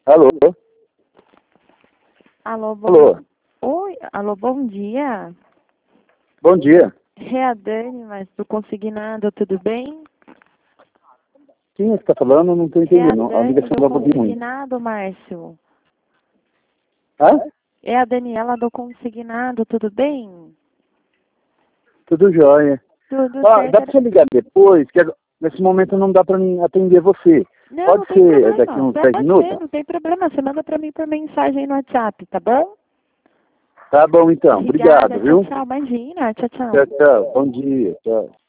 Alô? Alô, Alô? Oi, alô, bom dia. Bom dia. É a Dani, mas do Consignado, tudo bem? Quem é que está falando? Eu não estou É a entendendo. A Dani ligação do vai ouvir muito. Consignado, Márcio. Hã? É a Daniela do Consignado, tudo bem? Tudo jóia. Tudo Dá para certo. você ligar depois? Nesse momento não dá para mim atender você. Não, não Pode tem ser daqui problema. uns 10 Pode minutos? ser, não tem problema. Você manda pra mim por mensagem no WhatsApp, tá bom? Tá bom então. Obrigada, Obrigado, tchau, viu? tchau. Imagina, tchau, tchau. Tchau, tchau. Bom dia. Tchau.